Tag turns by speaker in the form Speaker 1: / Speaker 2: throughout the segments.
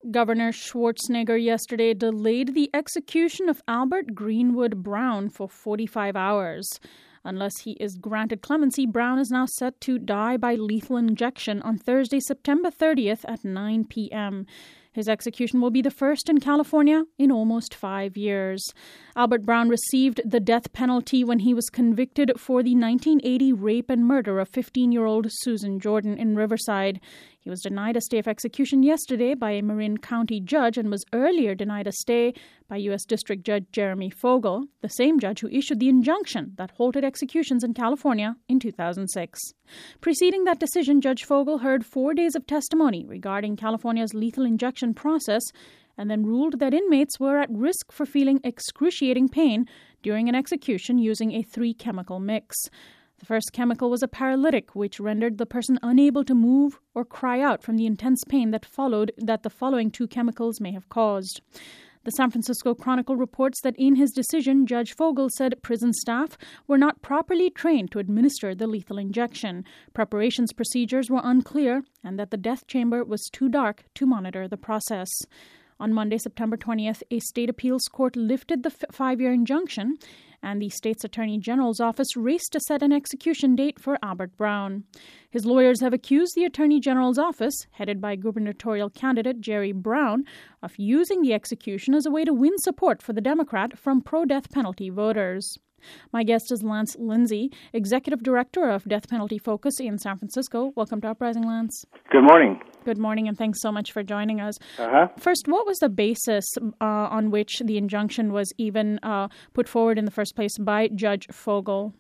Speaker 1: Governor Schwarzenegger yesterday delayed the execution of Albert Greenwood Brown for 45 hours. Unless he is granted clemency, Brown is now set to die by lethal injection on Thursday, September 30th at 9 p.m. His execution will be the first in California in almost 5 years. Albert Brown received the death penalty when he was convicted for the 1980 rape and murder of 15-year-old Susan Jordan in Riverside. He was denied a stay of execution yesterday by a Marin County judge and was earlier denied a stay by U.S. District Judge Jeremy Fogel, the same judge who issued the injunction that halted executions in California in 2006. Preceding that decision, Judge Fogel heard 4 days of testimony regarding California's lethal injection process and then ruled that inmates were at risk for feeling excruciating pain during an execution using a 3-chemical mix. The first chemical was a paralytic, which rendered the person unable to move or cry out from the intense pain that the following 2 chemicals may have caused. The San Francisco Chronicle reports that in his decision, Judge Fogel said prison staff were not properly trained to administer the lethal injection. Preparations procedures were unclear, and that the death chamber was too dark to monitor the process. On Monday, September 20th, a state appeals court lifted the 5-year injunction, and the state's attorney general's office raced to set an execution date for Albert Brown. His lawyers have accused the attorney general's office, headed by gubernatorial candidate Jerry Brown, of using the execution as a way to win support for the Democrat from pro-death penalty voters. My guest is Lance Lindsay, Executive Director of Death Penalty Focus in San Francisco. Welcome to Uprising, Lance.
Speaker 2: Good morning.
Speaker 1: Good morning, and thanks so much for joining us.
Speaker 2: Uh-huh.
Speaker 1: First, what was the basis on which the injunction was even put forward in the first place by Judge Fogel?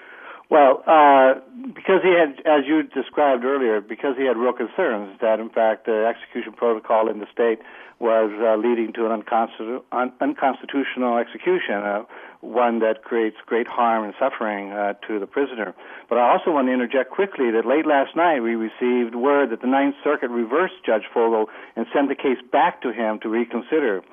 Speaker 2: Well, because he had, as you described earlier, because he had real concerns that, in fact, the execution protocol in the state was leading to an unconstitutional execution, one that creates great harm and suffering to the prisoner. But I also want to interject quickly that late last night we received word that the Ninth Circuit reversed Judge Fogel and sent the case back to him to reconsider.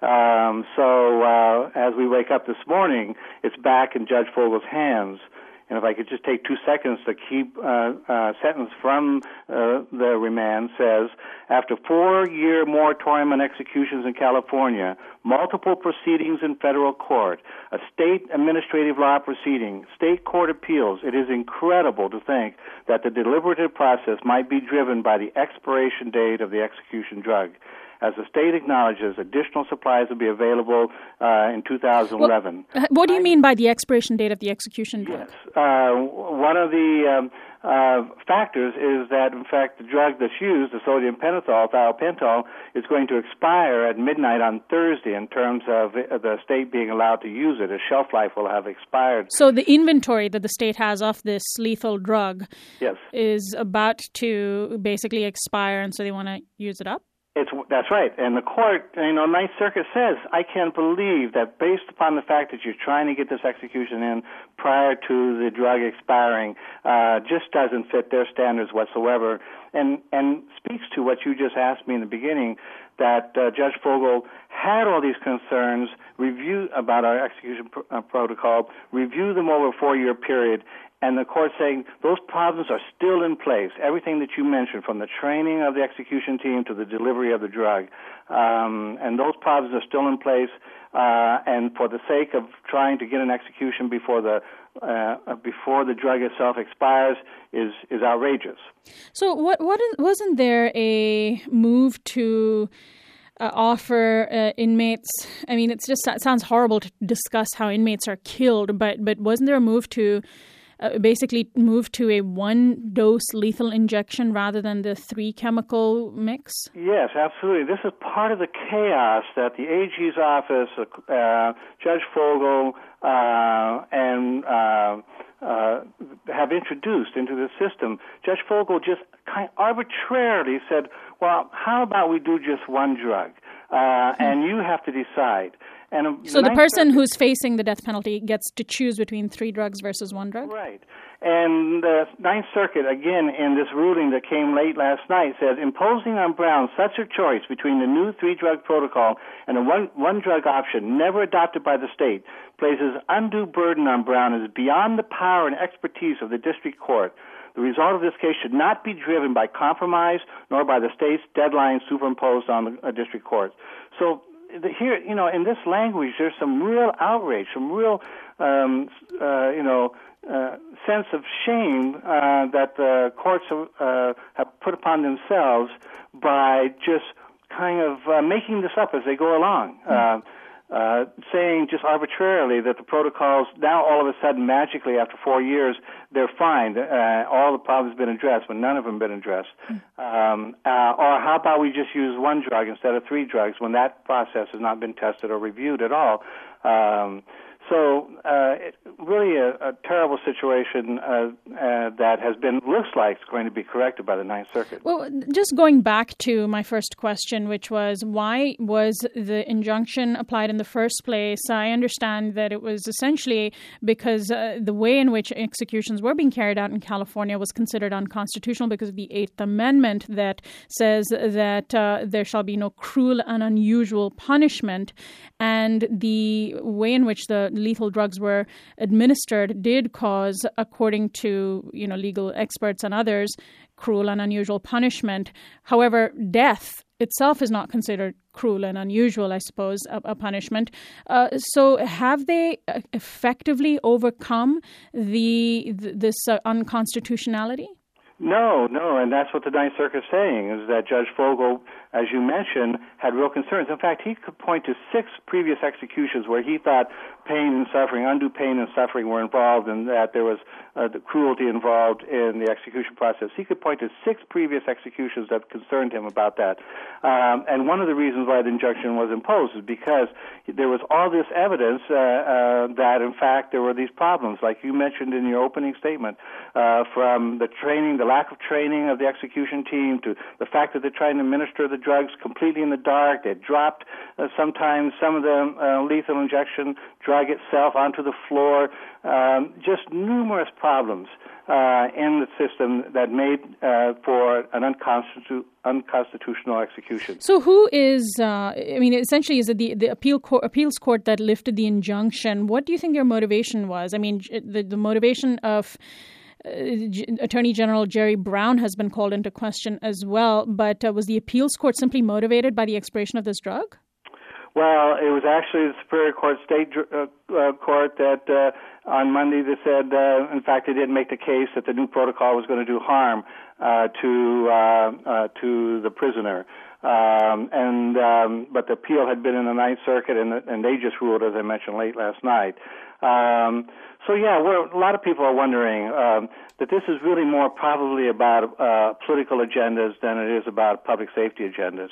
Speaker 2: So as we wake up this morning, it's back in Judge Fogel's hands. And if I could just take 2 seconds to keep a sentence from the remand, says, after 4-year moratorium on executions in California, multiple proceedings in federal court, a state administrative law proceeding, state court appeals, it is incredible to think that the deliberative process might be driven by the expiration date of the execution drug. As the state acknowledges, additional supplies will be available in 2011.
Speaker 1: Well, what do you mean by the expiration date of the execution drug?
Speaker 2: Yes. One of the factors is that, in fact, the drug that's used, the sodium pentothal, thiopental, is going to expire at midnight on Thursday in terms of the state being allowed to use it. A shelf life will have expired.
Speaker 1: So the inventory that the state has of this lethal drug
Speaker 2: yes.
Speaker 1: is about to basically expire, and so they want to use it up?
Speaker 2: That's right. And the court, Ninth Circuit says, I can't believe that based upon the fact that you're trying to get this execution in prior to the drug expiring, just doesn't fit their standards whatsoever, and speaks to what you just asked me in the beginning, that Judge Fogel had all these concerns, review about our execution protocol, review them over a 4-year period, and the court saying those problems are still in place. Everything that you mentioned, from the training of the execution team to the delivery of the drug, and those problems are still in place. And for the sake of trying to get an execution before the drug itself expires is outrageous.
Speaker 1: So, wasn't there a move to offer inmates? I mean, it sounds horrible to discuss how inmates are killed, but wasn't there a move to basically move to a 1-dose lethal injection rather than the 3-chemical mix?
Speaker 2: Yes, absolutely. This is part of the chaos that the AG's office, Judge Fogel, and have introduced into the system. Judge Fogel just kind of arbitrarily said, well, how about we do just one drug? And you have to decide. And
Speaker 1: so the person who's facing the death penalty gets to choose between 3 drugs versus 1 drug?
Speaker 2: Right. And the Ninth Circuit, again, in this ruling that came late last night, says, imposing on Brown such a choice between the new 3-drug protocol and a one-drug option never adopted by the state places undue burden on Brown and is beyond the power and expertise of the district court. The result of this case should not be driven by compromise nor by the state's deadline superimposed on the district courts. So here, in this language, there's some real outrage, some real, sense of shame that the courts have put upon themselves by just kind of making this up as they go along. Saying just arbitrarily that the protocols, now all of a sudden, magically, after 4 years, they're fine. All the problems have been addressed, but none of them have been addressed. Or how about we just use one drug instead of 3 drugs when that process has not been tested or reviewed at all? So really a terrible situation that looks like it's going to be corrected by the Ninth Circuit.
Speaker 1: Well, just going back to my first question, which was why was the injunction applied in the first place? I understand that it was essentially because the way in which executions were being carried out in California was considered unconstitutional because of the Eighth Amendment that says that there shall be no cruel and unusual punishment. And the way in which the lethal drugs were administered did cause, according to legal experts and others, cruel and unusual punishment. However, death itself is not considered cruel and unusual, I suppose, a punishment. So have they effectively overcome this unconstitutionality?
Speaker 2: No, and that's what the Ninth Circuit is saying, is that Judge Fogel, as you mentioned, had real concerns. In fact, he could point to 6 previous executions where he thought pain and suffering, undue pain and suffering were involved, and that there was the cruelty involved in the execution process. He could point to 6 previous executions that concerned him about that. And one of the reasons why the injunction was imposed is because there was all this evidence that, in fact, there were these problems, like you mentioned in your opening statement, from the training, the lack of training of the execution team, to the fact that they're trying to administer the drugs completely in the dark. They dropped sometimes some of the lethal injection drug itself onto the floor. Just numerous problems in the system that made for an unconstitutional execution.
Speaker 1: So who is, essentially is it the appeals court that lifted the injunction? What do you think their motivation was? I mean, the motivation of Attorney General Jerry Brown has been called into question as well, but was the appeals court simply motivated by the expiration of this drug?
Speaker 2: Well, it was actually the Superior Court State Court that on Monday they said, in fact, they didn't make the case that the new protocol was going to do harm to the prisoner. But the appeal had been in the Ninth Circuit, and they just ruled, as I mentioned, late last night. So a lot of people are wondering that this is really more probably about political agendas than it is about public safety agendas,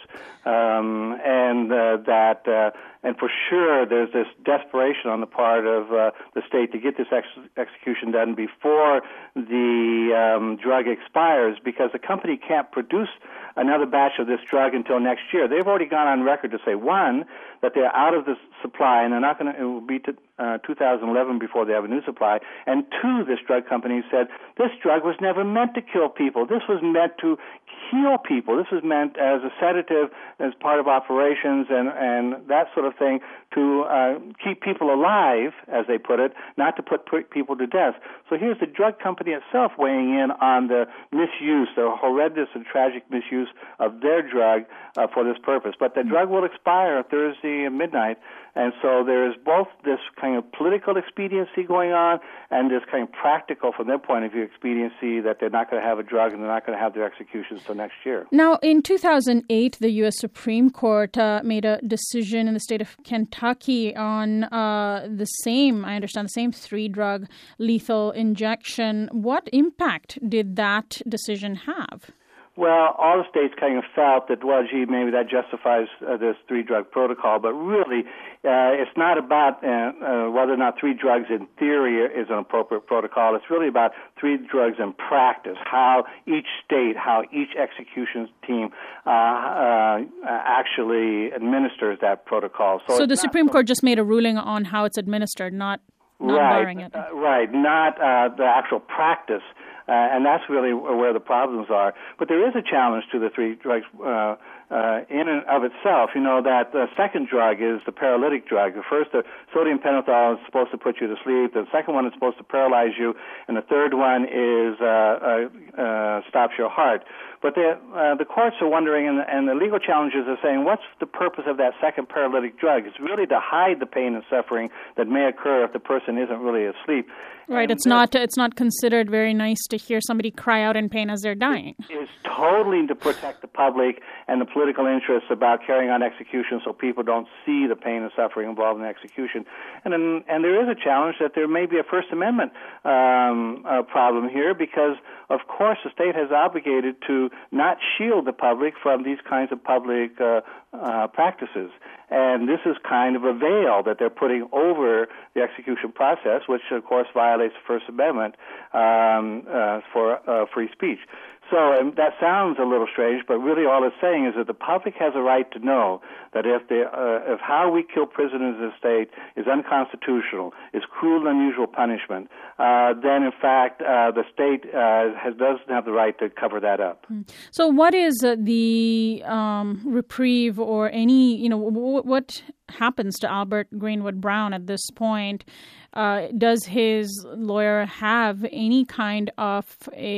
Speaker 2: and for sure there's this desperation on the part of the state to get this execution done before the drug expires, because the company can't produce another batch of this drug until next year. They've already gone on record to say, one, that they're out of the supply, and they're not going to. It will be to 2011 before they have a new supply. And 2, this drug company said this drug was never meant to kill people. This was meant to heal people. This was meant as a sedative, as part of operations and that sort of thing, to keep people alive, as they put it, not to put people to death. So here's the drug company itself weighing in on the misuse, the horrendous and tragic misuse of their drug for this purpose. But the drug will expire Thursday at midnight, and so there is both this kind of political expediency going on and this kind of practical, from their point of view, expediency that they're not going to have a drug and they're not going to have their executions till next year.
Speaker 1: Now, in 2008, the U.S. Supreme Court made a decision in the state of Kentucky on the same 3-drug lethal injection. What impact did that decision have?
Speaker 2: Well, all the states kind of felt that, maybe that justifies this 3-drug protocol, but really it's not about whether or not 3 drugs in theory is an appropriate protocol. It's really about 3 drugs in practice, how each state, how each execution team actually administers that protocol.
Speaker 1: So the Supreme Court just made a ruling on how it's administered, not barring it.
Speaker 2: Not the actual practice. And that's really where the problems are. But there is a challenge to the 3 drugs in and of itself, that the second drug is the paralytic drug. The first, the sodium pentothal, is supposed to put you to sleep. The second one is supposed to paralyze you, and the third one is stops your heart. But the courts are wondering, and the legal challenges are saying, what's the purpose of that second paralytic drug? It's really to hide the pain and suffering that may occur if the person isn't really asleep.
Speaker 1: Right. And it's not considered very nice to hear somebody cry out in pain as they're dying.
Speaker 2: It's totally to protect the public and the political interests about carrying on execution so people don't see the pain and suffering involved in execution. And there is a challenge that there may be a First Amendment problem here because, of course, the state has obligated to not shield the public from these kinds of public practices. And this is kind of a veil that they're putting over the execution process, which, of course, violates the First Amendment for free speech. So that sounds a little strange, but really all it's saying is that the public has a right to know that if how we kill prisoners in the state is unconstitutional, is cruel and unusual punishment, then in fact the state doesn't have the right to cover that up.
Speaker 1: So what is the reprieve or any, what happens to Albert Greenwood Brown at this point? Does his lawyer have any kind of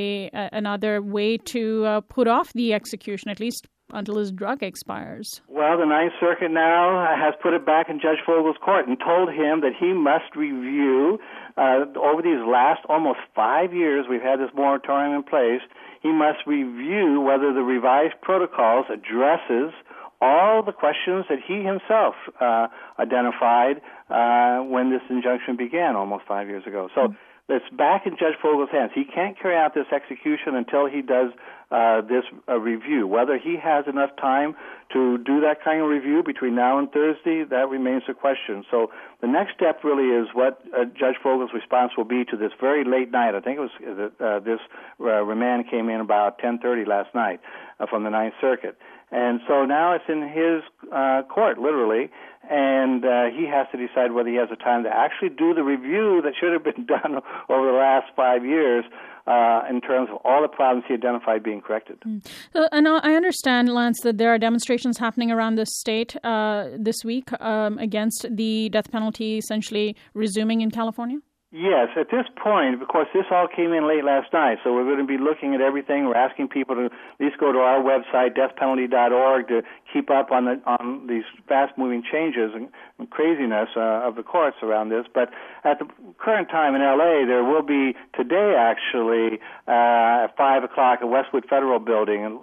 Speaker 1: another way to put off the execution, at least until his drug expires? Well,
Speaker 2: the Ninth Circuit now has put it back in Judge Fogel's court and told him that he must review, over these last almost 5 years we've had this moratorium in place, he must review whether the revised protocols addresses all the questions that he himself identified when this injunction began almost 5 years ago. So it's back in Judge Fogel's hands. He can't carry out this execution until he does this review. Whether he has enough time to do that kind of review between now and Thursday, that remains a question. So the next step really is what Judge Fogel's response will be to this very late night. I think it was this remand came in about 10:30 last night from the Ninth Circuit. And so now it's in his court, literally, and he has to decide whether he has the time to actually do the review that should have been done over the last 5 years in terms of all the problems he identified being corrected.
Speaker 1: And I understand, Lance, that there are demonstrations happening around the state this week against the death penalty essentially resuming in California?
Speaker 2: Yes, at this point, of course, this all came in late last night, so we're going to be looking at everything. We're asking people to at least go to our website, deathpenalty.org, to keep up on these fast-moving changes and craziness of the courts around this. But at the current time in L.A., there will be today, actually, at 5 o'clock at Westwood Federal Building,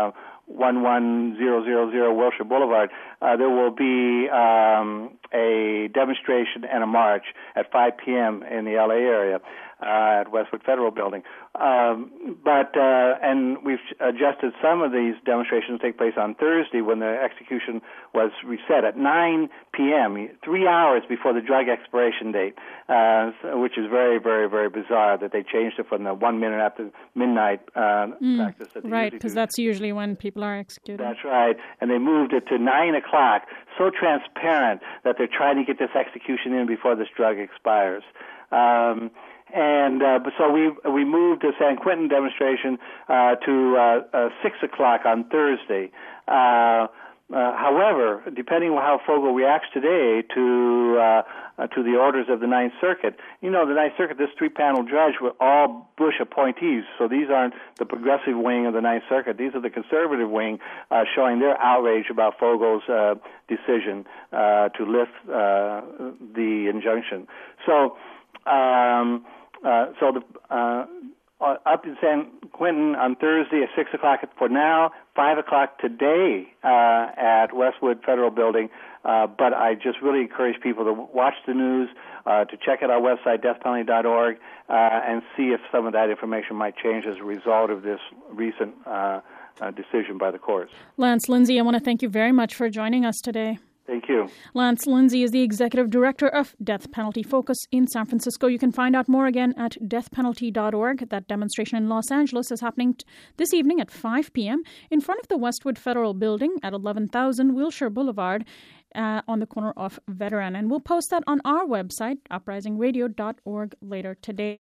Speaker 2: 11000 Wilshire Boulevard, there will be a demonstration and a march at 5 p.m. in the L.A. area at Westwood Federal Building. And we've adjusted some of these demonstrations to take place on Thursday when the execution was reset at 9 p.m., 3 hours before the drug expiration date, which is very, very, very bizarre that they changed it from the 1 minute after midnight practice.
Speaker 1: Right, because that's usually when people are executed.
Speaker 2: That's right. And they moved it to 9 o'clock, so transparent that they're trying to get this execution in before this drug expires. So we moved the San Quentin demonstration to 6 o'clock on Thursday. However, depending on how Fogel reacts today to the orders of the Ninth Circuit, the Ninth Circuit, this three-panel judge were all Bush appointees, so these aren't the progressive wing of the Ninth Circuit. These are the conservative wing showing their outrage about Fogel's decision to lift the injunction. So up in San Quentin on Thursday at 6 o'clock for now, 5 o'clock today at Westwood Federal Building. But I just really encourage people to watch the news, to check out our website, deathpenalty.org, and see if some of that information might change as a result of this recent decision by the courts.
Speaker 1: Lance Lindsay, I want to thank you very much for joining us today.
Speaker 2: Thank you.
Speaker 1: Lance Lindsay is the Executive Director of Death Penalty Focus in San Francisco. You can find out more again at deathpenalty.org. That demonstration in Los Angeles is happening this evening at 5 p.m. in front of the Westwood Federal Building at 11,000 Wilshire Boulevard on the corner of Veteran. And we'll post that on our website, uprisingradio.org, later today.